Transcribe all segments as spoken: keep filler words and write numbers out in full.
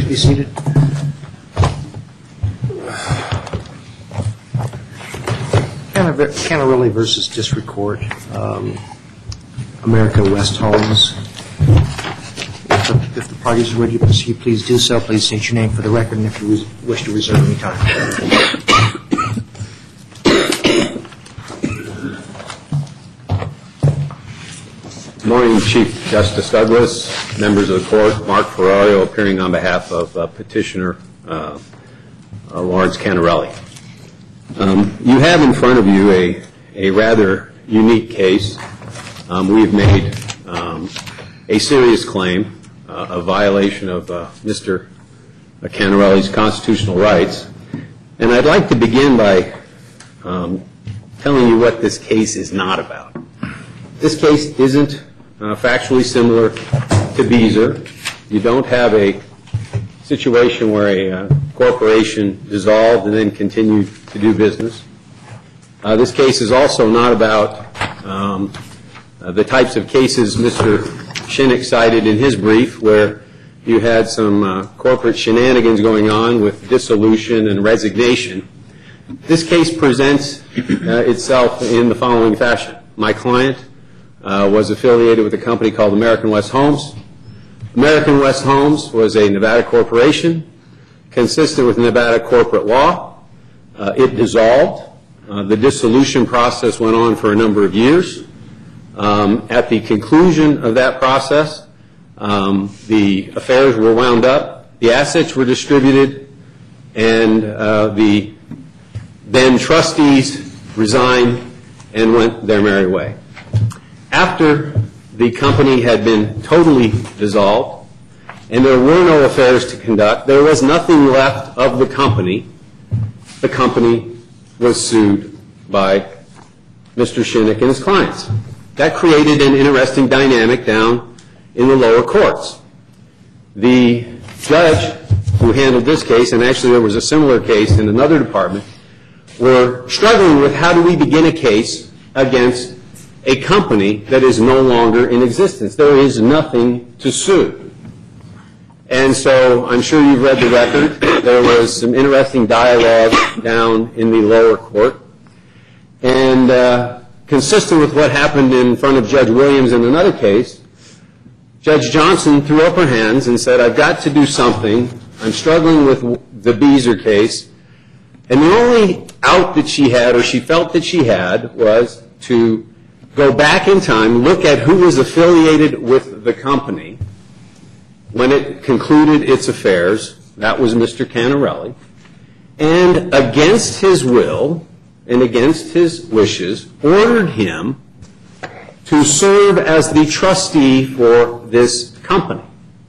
be seated. Canarelli versus District Court, um, America West Homes. If the, if the parties are ready to proceed, please do so. Please state your name for the record and if you wish to reserve any time. Good morning, Chief Justice Douglas, members of the court, Mark Ferrario appearing on behalf of uh, petitioner uh, uh, Lawrence Canarelli. Um, you have in front of you a, a rather unique case. Um, we've made um, a serious claim, uh, a violation of uh, Mister Canarelli's constitutional rights. And I'd like to begin by um, telling you what this case is not about. This case isn't uh, factually similar to Beezer. You don't have a situation where a uh, corporation dissolved and then continued to do business. Uh, this case is also not about um, uh, the types of cases Mister Shinnick cited in his brief, where you had some uh, corporate shenanigans going on with dissolution and resignation. This case presents uh, itself in the following fashion. My client uh, was affiliated with a company called American West Homes. American West Homes was a Nevada corporation consistent with Nevada corporate law. Uh, it dissolved. Uh, the dissolution process went on for a number of years. Um, at the conclusion of that process, um, the affairs were wound up, the assets were distributed, and uh, the then trustees resigned and went their merry way. After the company had been totally dissolved and there were no affairs to conduct, there was nothing left of the company. The company was sued by Mister Shinnick and his clients. That created an interesting dynamic down in the lower courts. The judge who handled this case, and actually there was a similar case in another department, were struggling with how do we begin a case against a company that is no longer in existence. There is nothing to sue. And so I'm sure you've read the record. There was some interesting dialogue down in the lower court. And uh, consistent with what happened in front of Judge Williams in another case, Judge Johnson threw up her hands and said, I've got to do something. I'm struggling with the Beezer case. And the only out that she had, or she felt that she had, was to go back in time, look at who was affiliated with the company when it concluded its affairs. That was Mister Canarelli. And against his will and against his wishes, ordered him to serve as the trustee for this company.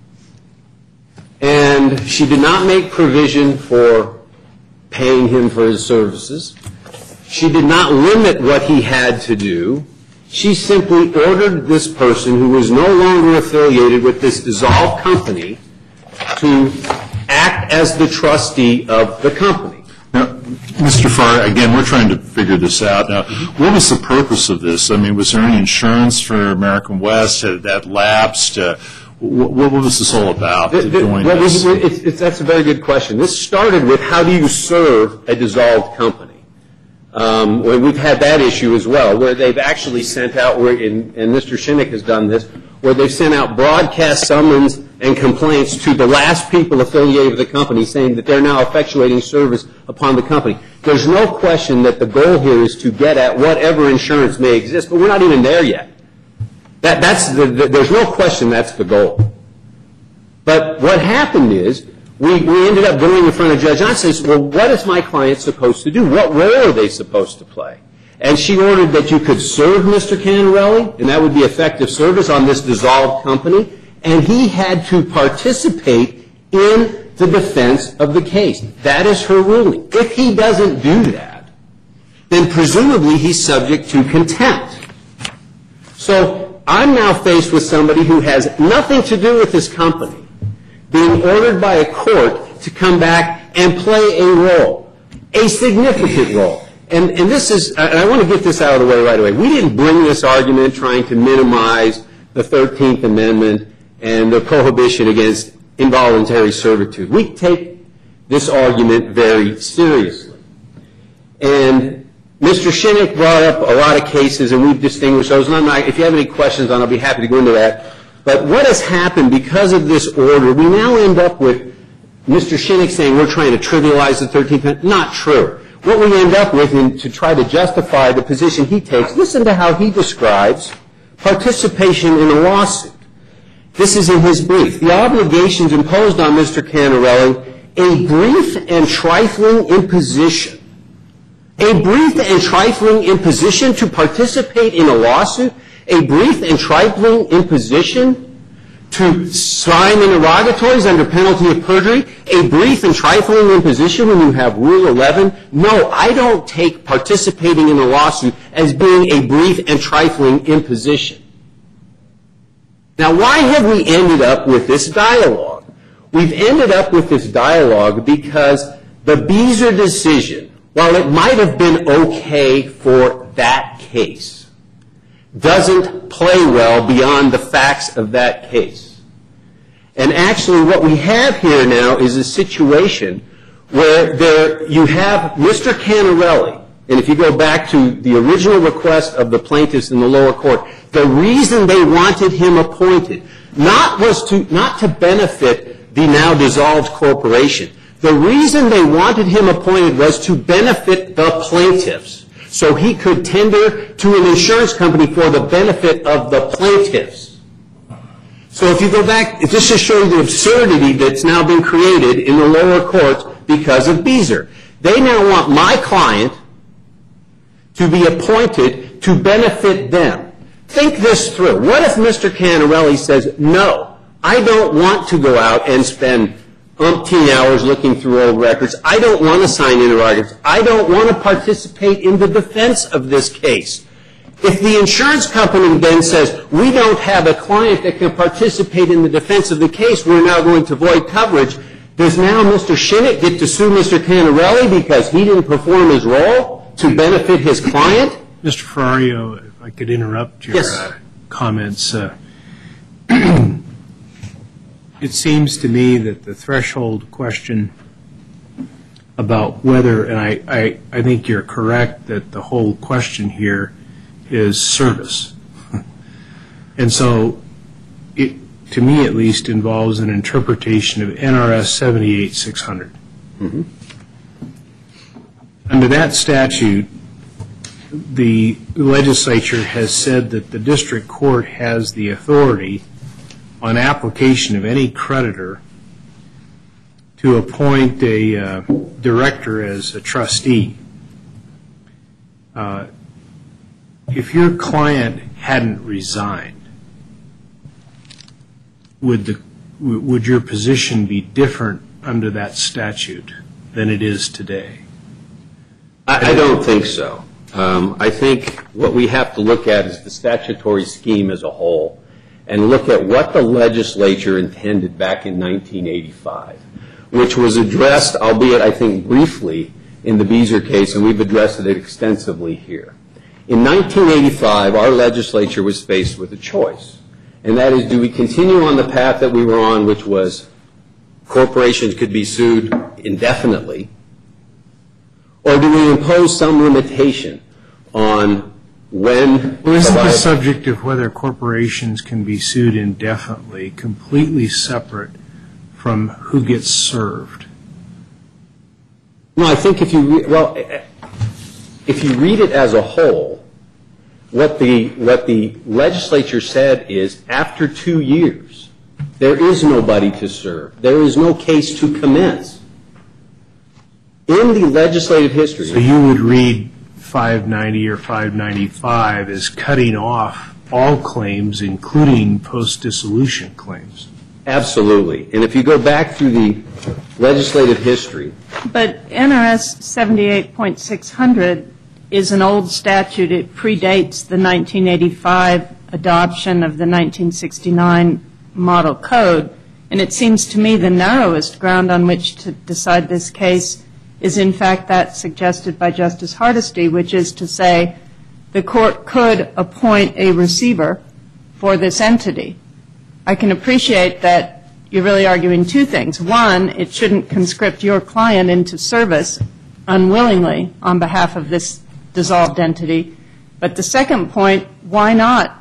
And she did not make provision for paying him for his services. She did not limit what he had to do. She simply ordered this person, who was no longer affiliated with this dissolved company, to act as the trustee of the company. Now, Mister Farr, again, we're trying to figure this out. Now, what was the purpose of this? I mean, was there any insurance for American West? Had that lapsed? Uh, what, what was this all about? The, the, well, this? It's, it's, that's a very good question. This started with how do you serve a dissolved company? Um, when we've had that issue as well, where they've actually sent out, where in, and Mister Shinnick has done this, where they've sent out broadcast summons and complaints to the last people affiliated with the company, saying that they're now effectuating service upon the company. There's no question that the goal here is to get at whatever insurance may exist, but we're not even there yet. That, that's the, the, there's no question that's the goal. But what happened is, We, we ended up going in front of Judge Johnson and said, well, what is my client supposed to do? What role are they supposed to play? And she ordered that you could serve Mister Canarelli, and that would be effective service on this dissolved company, and he had to participate in the defense of the case. That is her ruling. If he doesn't do that, then presumably he's subject to contempt. So I'm now faced with somebody who has nothing to do with this company, being ordered by a court to come back and play a role, a significant role. And, and this is, and I want to get this out of the way right away. We didn't bring this argument trying to minimize the thirteenth Amendment and the prohibition against involuntary servitude. We take this argument very seriously. And Mister Shinnick brought up a lot of cases, and we've distinguished those. And I'm not, if you have any questions on it, I'll be happy to go into that. But what has happened because of this order, we now end up with Mister Shinnick saying we're trying to trivialize the thirteenth Amendment. Not true. What we end up with, in, to try to justify the position he takes, listen to how he describes participation in a lawsuit. This is in his brief. The obligations imposed on Mister Canarelli, a brief and trifling imposition. A brief and trifling imposition to participate in a lawsuit? A brief and trifling imposition to sign interrogatories under penalty of perjury? A brief and trifling imposition when you have Rule eleven? No, I don't take participating in a lawsuit as being a brief and trifling imposition. Now, why have we ended up with this dialogue? We've ended up with this dialogue because the Beezer decision, while it might have been okay for that case, doesn't play well beyond the facts of that case. And actually what we have here now is a situation where there you have Mister Canarelli, and if you go back to the original request of the plaintiffs in the lower court, the reason they wanted him appointed not was to not to benefit the now dissolved corporation. The reason they wanted him appointed was to benefit the plaintiffs, so he could tender to an insurance company for the benefit of the plaintiffs. So if you go back, this just shows you the absurdity that's now been created in the lower courts because of Beezer. They now want my client to be appointed to benefit them. Think this through. What if Mister Canarelli says, no, I don't want to go out and spend umpteen hours looking through old records. I don't want to sign interrogatories. I don't want to participate in the defense of this case. If the insurance company then says, we don't have a client that can participate in the defense of the case, we're now going to void coverage, does now Mister Shinnick get to sue Mister Canarelli because he didn't perform his role to benefit his client? Mister Ferrario, if I could interrupt your yes. uh, comments. Uh, It seems to me that the threshold question about whether, and I, I, I think you're correct that the whole question here is service. And so it, to me at least, involves an interpretation of N R S seventy-eight six hundred. Mm-hmm. Under that statute, the legislature has said that the district court has the authority on application of any creditor to appoint a uh, director as a trustee. Uh, if your client hadn't resigned, would the would your position be different under that statute than it is today? I, I don't think so. Um, I think what we have to look at is the statutory scheme as a whole, and look at what the legislature intended back in nineteen eighty-five, which was addressed, albeit I think briefly, in the Beezer case, and we've addressed it extensively here. In nineteen eighty-five, our legislature was faced with a choice, and that is, do we continue on the path that we were on, which was corporations could be sued indefinitely, or do we impose some limitation on when... Well, isn't the subject of whether corporations can be sued indefinitely completely separate from who gets served? No, I think if you re- well, if you read it as a whole, what the what the legislature said is, after two years, there is nobody to serve. There is no case to commence. In the legislative history... So you would read five ninety or five ninety-five as cutting off all claims, including post-dissolution claims. Absolutely. And if you go back through the legislative history... But N R S seventy-eight point six hundred is an old statute. It predates the nineteen eighty-five adoption of the nineteen sixty-nine Model Code. And it seems to me the narrowest ground on which to decide this case is in fact that suggested by Justice Hardesty, which is to say the court could appoint a receiver for this entity. I can appreciate that you're really arguing two things. One, it shouldn't conscript your client into service unwillingly on behalf of this dissolved entity. But the second point, why not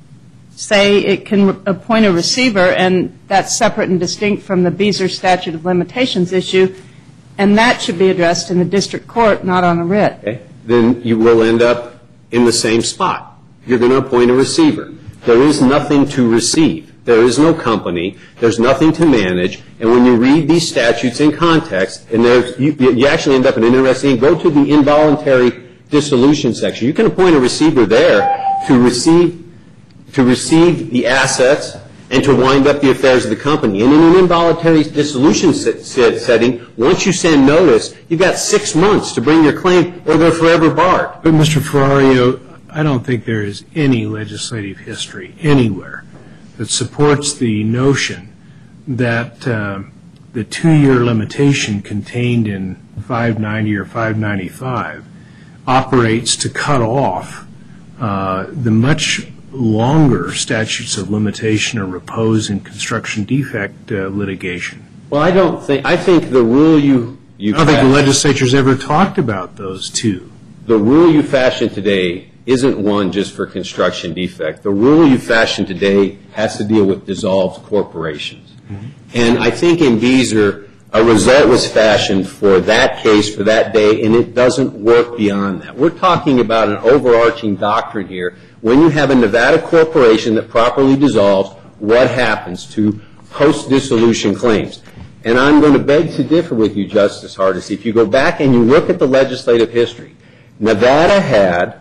say it can appoint a receiver, and that's separate and distinct from the Beezer statute of limitations issue, and that should be addressed in the district court, not on a writ. Okay. Then you will end up in the same spot. You're going to appoint a receiver. There is nothing to receive. There is no company. There's nothing to manage. And when you read these statutes in context, and there's, you, you actually end up in an interesting, go to the involuntary dissolution section. You can appoint a receiver there to receive to receive the assets and to wind up the affairs of the company. And in an involuntary dissolution setting, once you send notice, you've got six months to bring your claim or they're forever barred. But, Mister Ferrario, I don't think there is any legislative history anywhere that supports the notion that uh, the two-year limitation contained in five ninety or five ninety-five operates to cut off uh, the much longer statutes of limitation or repose in construction defect uh, litigation. Well, I don't think, I think the rule you, you I don't think the legislature's ever talked about those two. The rule you fashion today isn't one just for construction defect. The rule you fashion today has to deal with dissolved corporations. Mm-hmm. And I think in Beezer, a result was fashioned for that case, for that day, and it doesn't work beyond that. We're talking about an overarching doctrine here. When you have a Nevada corporation that properly dissolves, what happens to post-dissolution claims? And I'm going to beg to differ with you, Justice Hardesty. If you go back and you look at the legislative history, Nevada had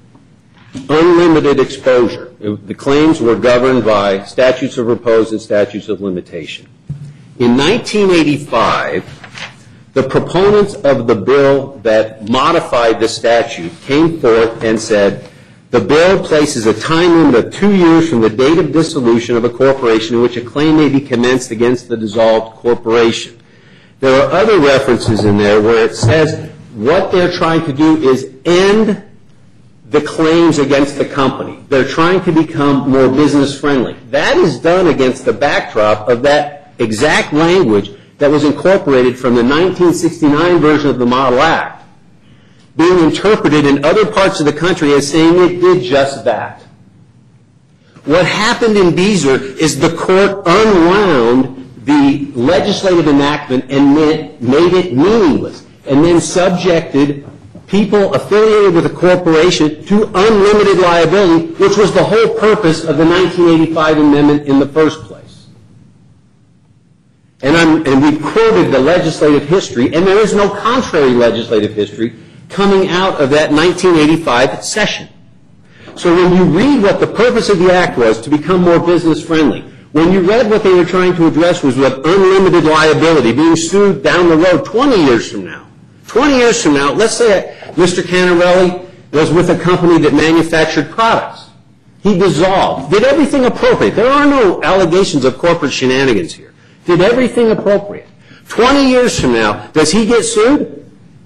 unlimited exposure. The claims were governed by statutes of repose and statutes of limitation. In nineteen eighty-five, the proponents of the bill that modified the statute came forth and said, the bill places a time limit of two years from the date of dissolution of a corporation in which a claim may be commenced against the dissolved corporation. There are other references in there where it says what they're trying to do is end the claims against the company. They're trying to become more business friendly. That is done against the backdrop of that exact language that was incorporated from the nineteen sixty-nine version of the Model Act, being interpreted in other parts of the country as saying it did just that. What happened in Beezer is the court unwound the legislative enactment and made it meaningless, and then subjected people affiliated with a corporation to unlimited liability, which was the whole purpose of the nineteen eighty-five amendment in the first place. And, I'm, and we've quoted the legislative history, and there is no contrary legislative history coming out of that nineteen eighty-five session. So when you read what the purpose of the act was, to become more business friendly, when you read what they were trying to address was with unlimited liability, being sued down the road twenty years from now. twenty years from now, let's say Mister Canarelli was with a company that manufactured products. He dissolved, did everything appropriate. There are no allegations of corporate shenanigans here. Did everything appropriate. twenty years from now, does he get sued?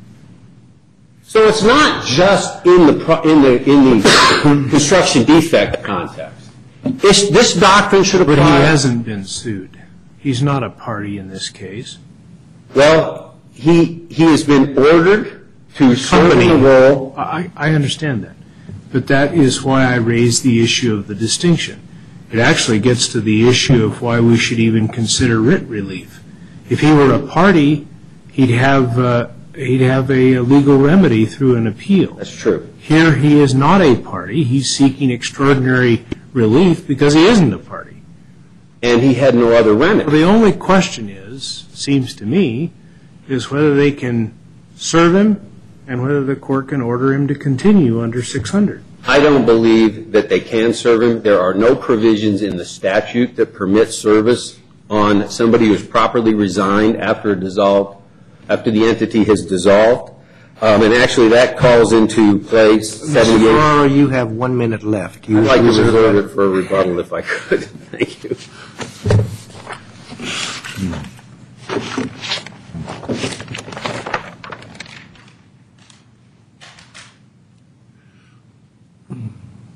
So it's not just in the in the in the construction defect context. This, this doctrine should apply. But he hasn't been sued. He's not a party in this case. Well, he he has been ordered to serve in the role. I, I understand that. But that is why I raised the issue of the distinction. It actually gets to the issue of why we should even consider writ relief. If he were a party, he'd have uh, he'd have a legal remedy through an appeal. That's true. Here he is not a party. He's seeking extraordinary relief because he isn't a party. And he had no other remedy. Well, the only question is, seems to me, is whether they can serve him and whether the court can order him to continue under six hundred. I don't believe that they can serve him. There are no provisions in the statute that permit service on somebody who's properly resigned after a dissolved, after the entity has dissolved. Um, and actually that calls into place Mister Ferraro, you have one minute left. You I'd like to reserve it for a rebuttal if I could. Thank you.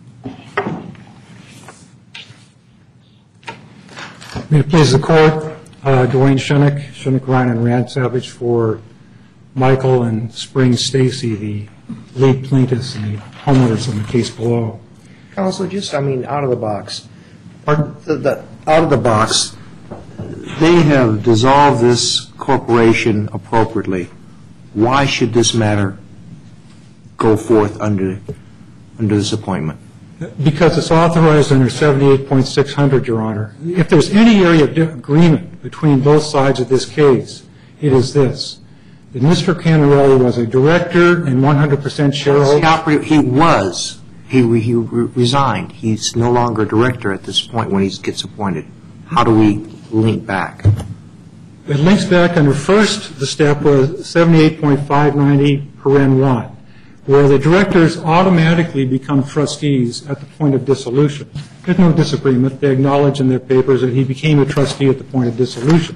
May it please the Court, Uh, Dwayne Shunick, Shunick, Ryan, and Rand Savage for Michael and Spring Stacy, the lead plaintiffs and the homeowners in the case below. Counsel, just, I mean, out of the box, Pardon? The, the, out of the box, they have dissolved this corporation appropriately. Why should this matter go forth under under this appointment? Because it's authorized under seventy-eight point six hundred, Your Honor. If there's any area of agreement between both sides of this case, it is this. That Mister Canarelli was a director and one hundred percent shareholder. He was. He, he resigned. He's no longer a director at this point when he gets appointed. How do we link back? It links back under first, the step was seventy-eight point five ninety paren one, where the directors automatically become trustees at the point of dissolution. There's no disagreement. They acknowledge in their papers that he became a trustee at the point of dissolution.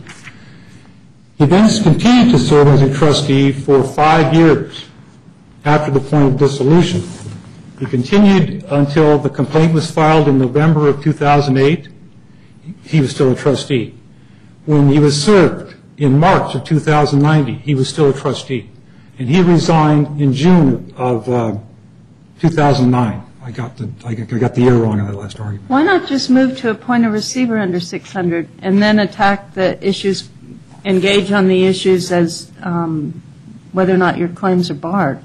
He then continued to serve as a trustee for five years after the point of dissolution. He continued until the complaint was filed in November of two thousand eight. He was still a trustee. When he was served in March of two thousand nine, he was still a trustee. And he resigned in June of uh, two thousand nine. I got the I got the year wrong in that last argument. Why not just move to appoint a receiver under six hundred and then attack the issues, engage on the issues as um, whether or not your claims are barred?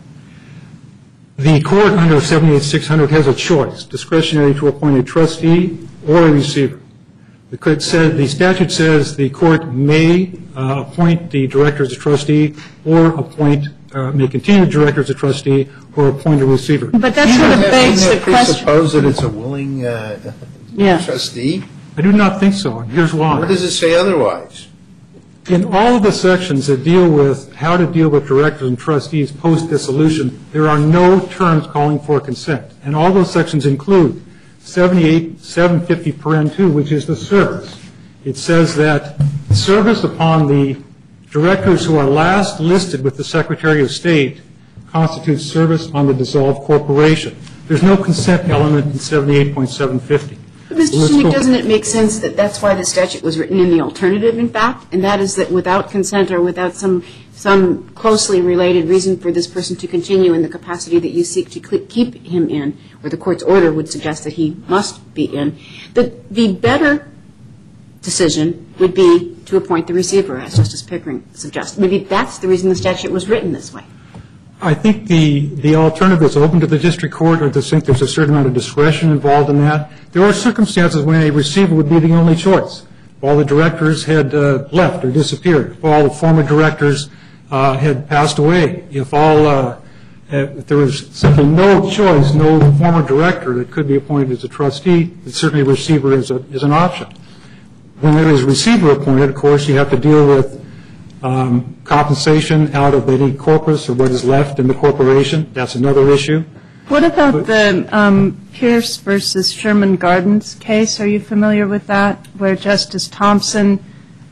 The court under seventy-eight six hundred has a choice, discretionary to appoint a trustee or a receiver. The court said, the statute says the court may uh, appoint the director as a trustee or appoint, uh, may continue the director as a trustee or appoint a receiver. But that sort of begs the question. Suppose that it's a willing uh, Yeah. trustee? I do not think so, and here's why. What does it say otherwise? In all of the sections that deal with how to deal with directors and trustees post-dissolution, there are no terms calling for consent. And all those sections include seventy-eight seven fifty paren two, which is the service. It says that service upon the directors who are last listed with the Secretary of State constitutes service on the dissolved corporation. There's no consent element in seventy-eight point seven fifty. But Mister Shunick, doesn't it make sense that that's why the statute was written in the alternative, in fact, and that is that without consent or without some some closely related reason for this person to continue in the capacity that you seek to keep him in, or the court's order would suggest that he must be in, that the better decision would be to appoint the receiver, as Justice Pickering suggests. Maybe that's the reason the statute was written this way. I think the, the alternative is open to the district court, or to think there's a certain amount of discretion involved in that. There are circumstances when a receiver would be the only choice. If all the directors had uh, left or disappeared, if all the former directors uh, had passed away, if all uh, if there was simply no choice, no former director that could be appointed as a trustee, then certainly a receiver is, a, is an option. When there is a receiver appointed, of course, you have to deal with Um, compensation out of any corpus or what is left in the corporation. That's another issue. What about the um, Pierce versus Sherman Gardens case? Are you familiar with that, where Justice Thompson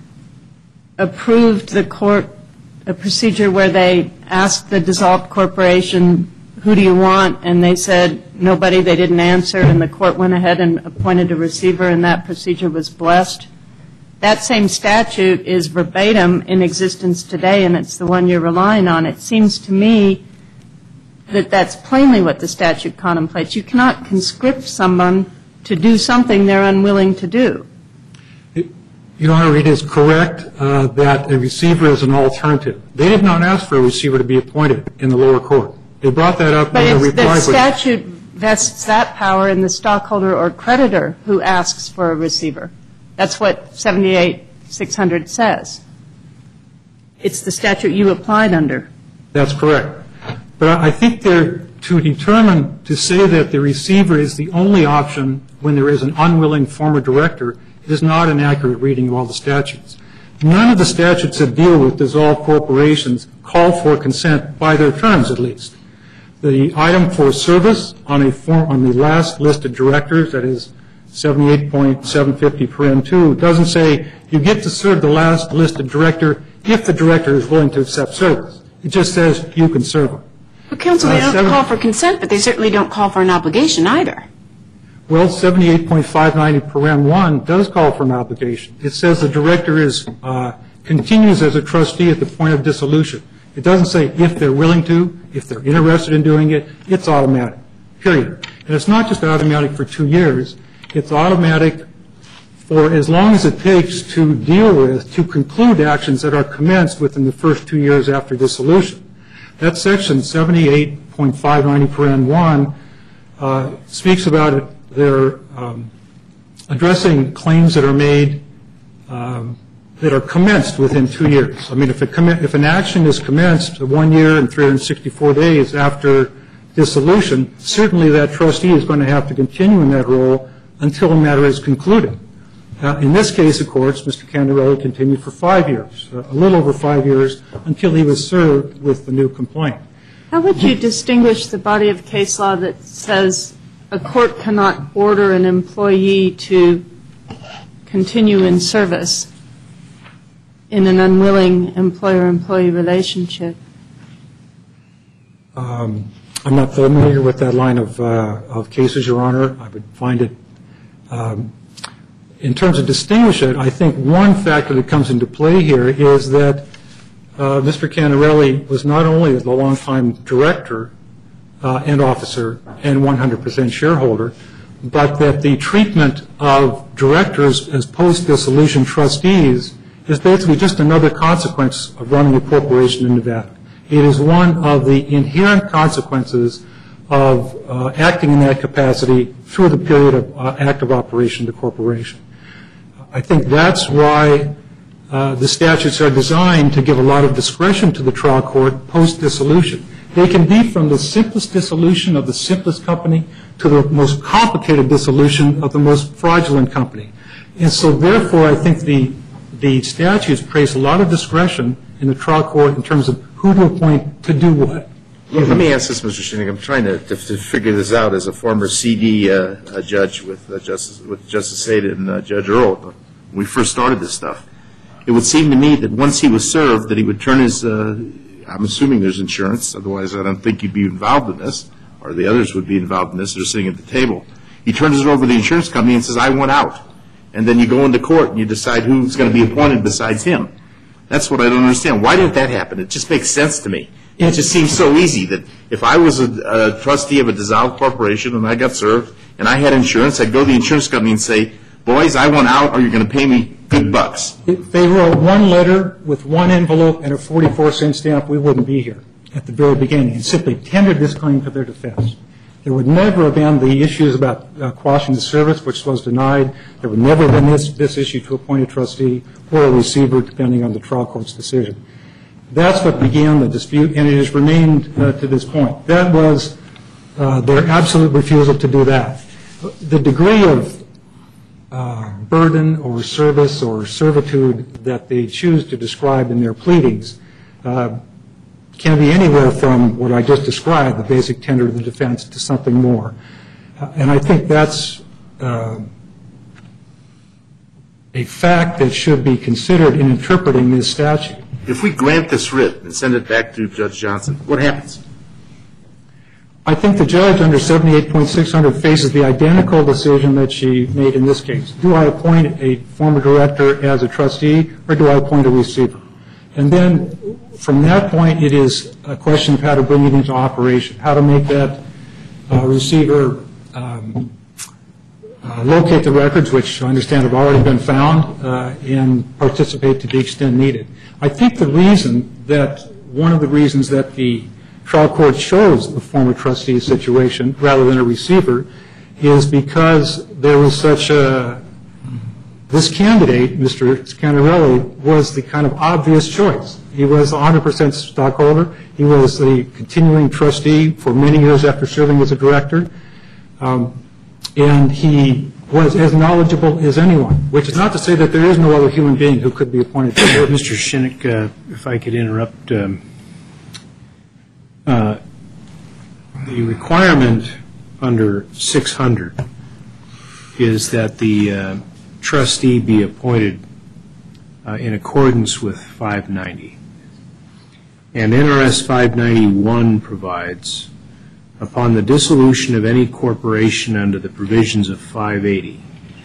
approved the court a procedure where they asked the dissolved corporation, who do you want? And they said nobody. They didn't answer, and the court went ahead and appointed a receiver, and that procedure was blessed. That same statute is verbatim in existence today, and it's the one you're relying on. It seems to me that that's plainly what the statute contemplates. You cannot conscript someone to do something they're unwilling to do. Your Honor, it is correct uh, that a receiver is an alternative. They did not ask for a receiver to be appointed in the lower court. They brought that up but in the reply. But the statute vests that power in the stockholder or creditor who asks for a receiver. That's what seventy-eight six hundred says. It's the statute you applied under. That's correct. But I think they're to determine, to say that the receiver is the only option when there is an unwilling former director is not an accurate reading of all the statutes. None of the statutes that deal with dissolved corporations call for consent by their terms, at least. The item for service on a form, on the last listed directors, that is seventy-eight point seven fifty paren two, doesn't say you get to serve the last listed director if the director is willing to accept service. It just says you can serve them. But, counsel, they don't call for consent, but they certainly don't call for an obligation either. Well, seventy-eight point five ninety paren one does call for an obligation. It says the director is uh, continues as a trustee at the point of dissolution. It doesn't say if they're willing to, if they're interested in doing it. It's automatic, period. And it's not just automatic for two years. It's automatic for as long as it takes to deal with, to conclude actions that are commenced within the first two years after dissolution. That section seventy-eight point five ninety paren one uh, speaks about it. They're um, addressing claims that are made um, that are commenced within two years. I mean, if, it commi- if an action is commenced one year and three hundred sixty-four days after dissolution, certainly that trustee is going to have to continue in that role until a matter is concluded. Uh, in this case, of course, Mister Candarelli continued for five years, uh, a little over five years, until he was served with the new complaint. How would you distinguish the body of case law that says a court cannot order an employee to continue in service in an unwilling employer-employee relationship? Um, I'm not familiar with that line of, uh, of cases, Your Honor. I would find it, um, in terms of distinguish it, I think one factor that comes into play here is that uh, Mister Candarelli was not only the longtime director uh, and officer and one hundred percent shareholder, but that the treatment of directors as post-dissolution trustees is basically just another consequence of running a corporation in Nevada. It is one of the inherent consequences of uh, acting in that capacity through the period of uh, active operation of the corporation. I think that's why uh, the statutes are designed to give a lot of discretion to the trial court post-dissolution. They can be from the simplest dissolution of the simplest company to the most complicated dissolution of the most fraudulent company. And so therefore, I think the, the statutes place a lot of discretion in the trial court in terms of who to appoint to do what. Let me ask this, Mister Shinnick. I'm trying to, to, to figure this out as a former C D uh, uh, judge with uh, Justice with Justice Seda and uh, Judge Earl when we first started this stuff. It would seem to me that once he was served, that he would turn his. Uh, I'm assuming there's insurance. Otherwise, I don't think you'd be involved in this, or the others would be involved in this. They're sitting at the table. He turns it over to the insurance company and says, "I want out." And then you go into court and you decide who's going to be appointed besides him. That's what I don't understand. Why did that happen? It just makes sense to me. It just seems so easy that if I was a, a trustee of a dissolved corporation and I got served and I had insurance, I'd go to the insurance company and say, "Boys, I want out, or you're going to pay me good bucks." If they wrote one letter with one envelope and a forty-four cent stamp, we wouldn't be here at the very beginning, and simply tendered this claim to their defense. There would never have been the issues about uh, quashing the service, which was denied. There would never have been this, this issue to appoint a trustee or a receiver, depending on the trial court's decision. That's what began the dispute, and it has remained uh, to this point. That was uh, their absolute refusal to do that. The degree of uh, burden or service or servitude that they choose to describe in their pleadings uh, can be anywhere from what I just described, the basic tender of the defense, to something more. Uh, and I think that's uh, a fact that should be considered in interpreting this statute. If we grant this writ and send it back to Judge Johnson, what happens? I think the judge under seventy-eight point six hundred faces the identical decision that she made in this case. Do I appoint a former director as a trustee, or do I appoint a receiver? And then from that point, it is a question of how to bring it into operation, how to make that uh, receiver um, uh, locate the records, which I understand have already been found, uh, and participate to the extent needed. I think the reason that, one of the reasons that the trial court chose the former trustee situation rather than a receiver is because there was such a, this candidate, Mister Candarelli, was the kind of obvious choice. He was a one hundred percent stockholder. He was the continuing trustee for many years after serving as a director. Um, and he was as knowledgeable as anyone, which is not to say that there is no other human being who could be appointed to the board. Mister Shinnick, uh, if I could interrupt, um, uh, the requirement under six hundred is that the uh, trustee be appointed uh, in accordance with five ninety. And N R S five ninety-one provides upon the dissolution of any corporation under the provisions of five eighty,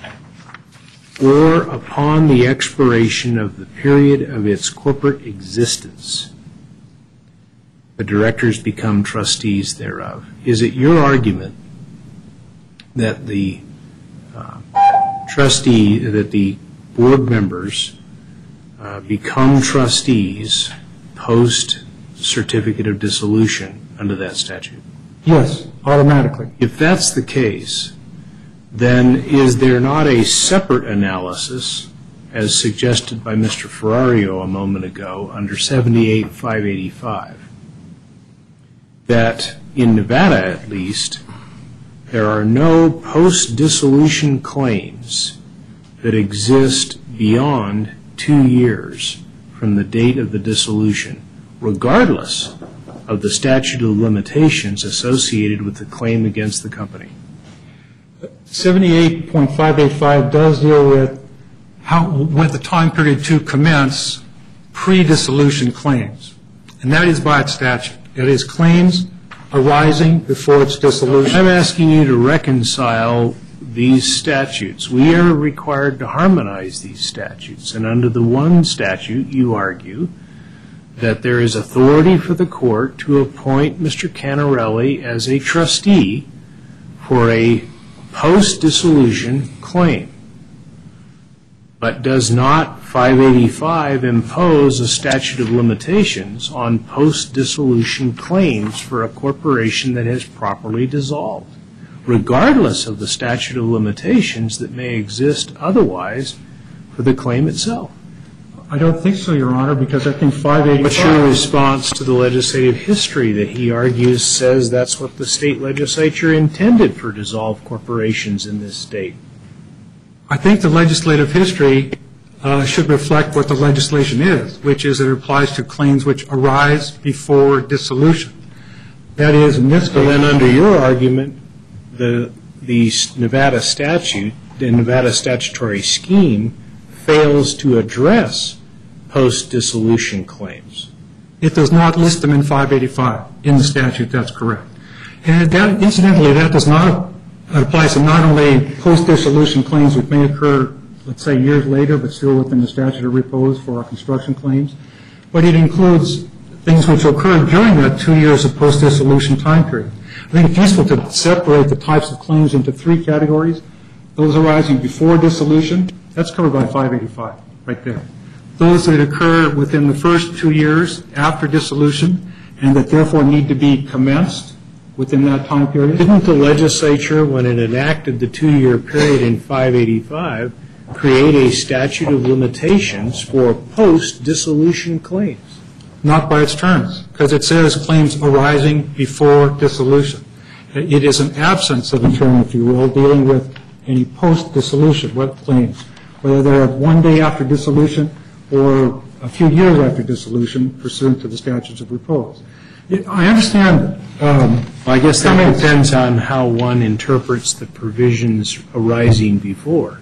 or upon the expiration of the period of its corporate existence, the directors become trustees thereof. Is it your argument that the uh, trustee, that the board members uh, become trustees post certificate of dissolution under that statute? Yes, automatically. If that's the case, then is there not a separate analysis, as suggested by Mister Ferrario a moment ago, under seventy-eight five eighty-five, that in Nevada at least, there are no post-dissolution claims that exist beyond two years from the date of the dissolution, regardless of the statute of limitations associated with the claim against the company? seventy-eight point five eighty-five does deal with how, with the time period to commence pre-dissolution claims, and that is by its statute. It is claims arising before its dissolution. I'm asking you to reconcile these statutes. We are required to harmonize these statutes, and under the one statute, you argue that there is authority for the court to appoint Mister Canarelli as a trustee for a post-dissolution claim. But does not five eighty-five impose a statute of limitations on post-dissolution claims for a corporation that has properly dissolved, regardless of the statute of limitations that may exist otherwise for the claim itself? I don't think so, Your Honor, because I think five eighty-five... What's your response to the legislative history that he argues says that's what the state legislature intended for dissolved corporations in this state? I think the legislative history uh, should reflect what the legislation is, which is it applies to claims which arise before dissolution. That is, in this case... So then under your argument, the, the Nevada statute, the Nevada statutory scheme, fails to address post-dissolution claims. It does not list them in five eighty-five. In the statute, that's correct. And that, incidentally, that does not apply to not only post-dissolution claims which may occur, let's say, years later, but still within the statute of repose for our construction claims, but it includes things which occurred during that two years of post-dissolution time period. I think it's useful to separate the types of claims into three categories. Those arising before dissolution, that's covered by five eighty-five, right there. Those that occur within the first two years after dissolution and that therefore need to be commenced within that time period. Didn't the legislature, when it enacted the two-year period in five eighty-five, create a statute of limitations for post-dissolution claims? Not by its terms, because it says claims arising before dissolution. It is an absence of a term, if you will, dealing with any post-dissolution claims, whether they're one day after dissolution or a few years after dissolution pursuant to the statutes of repose. I understand. Um, I guess that depends on how one interprets the provisions arising before.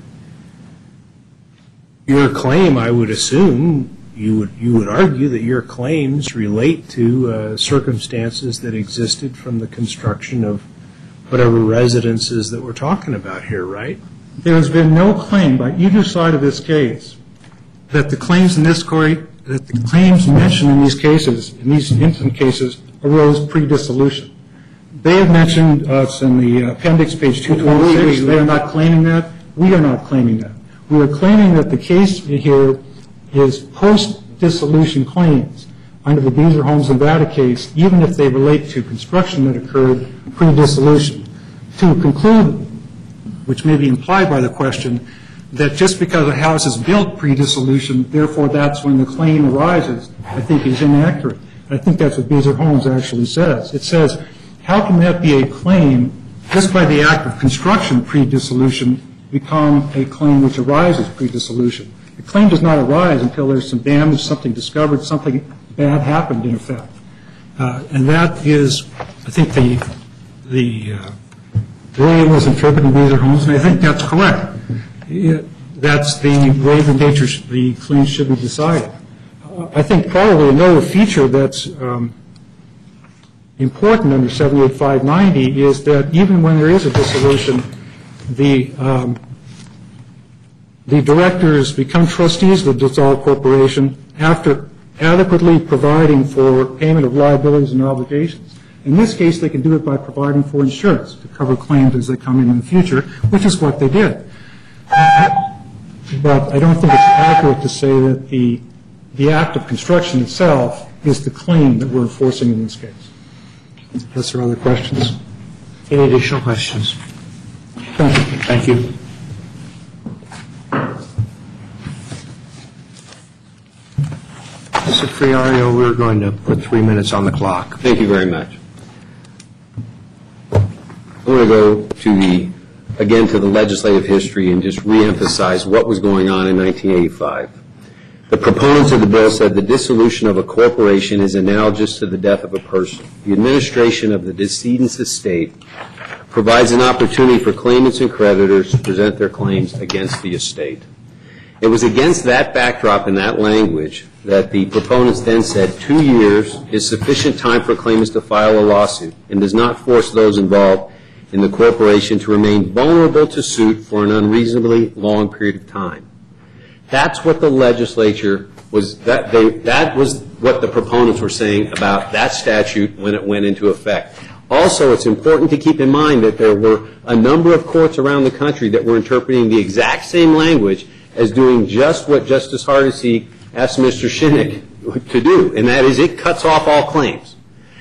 Your claim, I would assume, you would you would argue that your claims relate to uh, circumstances that existed from the construction of whatever residences that we're talking about here, right? There has been no claim by either side of this case that the claims in this court, that the claims mentioned in these cases, in these instant cases, arose pre-dissolution. They have mentioned us in the appendix, page two twenty-six. They are not claiming that. We are not claiming that. We are claiming that the case here is post-dissolution claims under the Beazer Homes Nevada case, even if they relate to construction that occurred pre-dissolution. To conclude, which may be implied by the question, that just because a house is built pre-dissolution, therefore that's when the claim arises, I think is inaccurate. I think that's what Beazer Homes actually says. It says, how can that be a claim just by the act of construction pre-dissolution become a claim which arises pre-dissolution? The claim does not arise until there's some damage, something discovered, something bad happened in effect. Uh, and that is, I think, the, the uh, way it was interpreted in Beazer Homes, and I think that's correct. It, that's the way the nature sh- the claim should be decided. Uh, I think probably another feature that's um, important under seventy-eight five ninety is that even when there is a dissolution, the um, the directors become trustees of the dissolved corporation after adequately providing for payment of liabilities and obligations. In this case, they can do it by providing for insurance to cover claims as they come in in the future, which is what they did. But I don't think it's accurate to say that the the act of construction itself is the claim that we're enforcing in this case. Unless there are other questions. Any additional questions? Thank you. Thank you. Mister Friario, we're going to put three minutes on the clock. Thank you very much. I want to go to the, again, to the legislative history and just reemphasize what was going on in nineteen eighty-five. The proponents of the bill said the dissolution of a corporation is analogous to the death of a person. The administration of the decedent's estate provides an opportunity for claimants and creditors to present their claims against the estate. It was against that backdrop and that language that the proponents then said two years is sufficient time for claimants to file a lawsuit and does not force those involved in the corporation to remain vulnerable to suit for an unreasonably long period of time. That's what the legislature was, that, they, that was what the proponents were saying about that statute when it went into effect. Also, it's important to keep in mind that there were a number of courts around the country that were interpreting the exact same language as doing just what Justice Hardesty asked Mister Shinnick to do, and that is it cuts off all claims.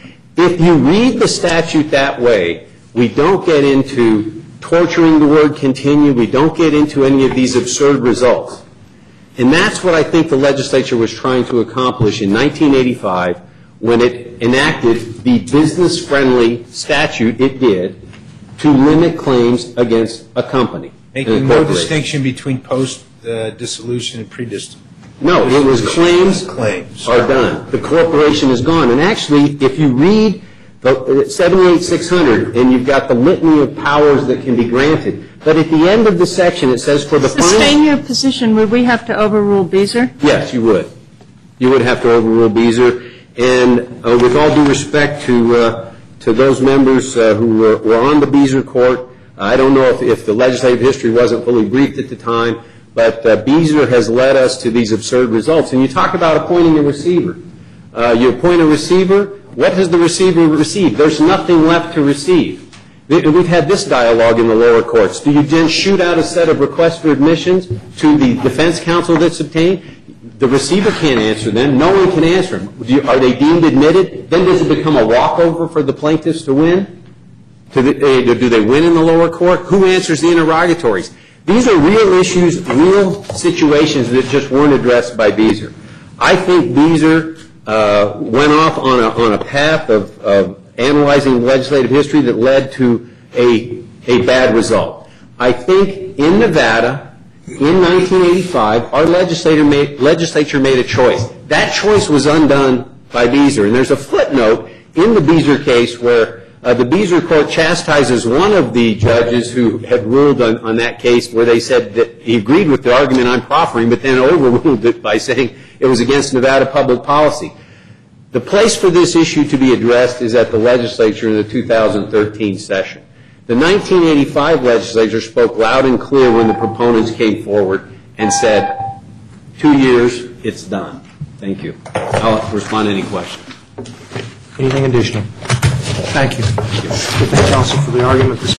If you read the statute that way, we don't get into torturing the word continue. We don't get into any of these absurd results. And that's what I think the legislature was trying to accomplish in nineteen eighty-five when it enacted the business-friendly statute it did to limit claims against a company. Making no distinction between post-dissolution uh, and pre-dissolution. No, it was claims, claims are done. The corporation is gone. And actually, if you read the seventy-eight six hundred, and you've got the litany of powers that can be granted, but at the end of the section it says for the Sustain final... your position, would we have to overrule Beezer? Yes, you would. You would have to overrule Beezer. And uh, with all due respect to uh, to those members uh, who were, were on the Beezer court, I don't know if, if the legislative history wasn't fully briefed at the time, but uh, Beezer has led us to these absurd results. And you talk about appointing a receiver. Uh, you appoint a receiver. What does the receiver receive? There's nothing left to receive. We've had this dialogue in the lower courts. Do you then shoot out a set of requests for admissions to the defense counsel that's obtained? The receiver can't answer them. No one can answer them. Do you, are they deemed admitted? Then does it become a walkover for the plaintiffs to win? To the, uh, do they win in the lower court? Who answers the interrogatories? These are real issues, real situations that just weren't addressed by Beezer. I think Beezer uh, went off on a, on a path of, of analyzing legislative history that led to a, a bad result. I think in Nevada, in nineteen eighty-five, our legislature made, legislature made a choice. That choice was undone by Beezer. And there's a footnote in the Beezer case where uh, the Beezer court chastises one of the judges who had ruled on, on that case where they said that he agreed with the argument I'm proffering, but then overruled it by saying it was against Nevada public policy. The place for this issue to be addressed is at the legislature in the two thousand thirteen session. The nineteen eighty-five legislature spoke loud and clear when the proponents came forward and said, two years, it's done. Thank you. I'll respond to any questions. Anything additional? Thank you. Thank you. Thank counsel for the argument.